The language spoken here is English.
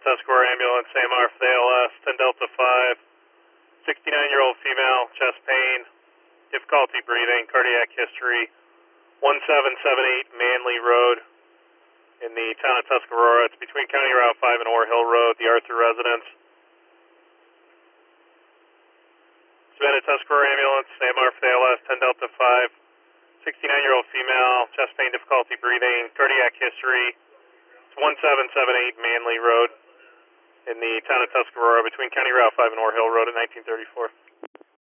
Tuscarora ambulance, AMR for the ALS, 10 Delta 5, 69-year-old female, chest pain, difficulty breathing, cardiac history, 1778 Manley Road in the town of Tuscarora. It's between County Route 5 and Ore Hill Road, the Arthur residence. Savannah Tuscarora ambulance, AMR for the ALS, 10 Delta 5, 69-year-old female, chest pain, difficulty breathing, cardiac history. It's 1778 Manley Road in the town of Tuscarora between County Route 5 and Ore Hill Road at 1934.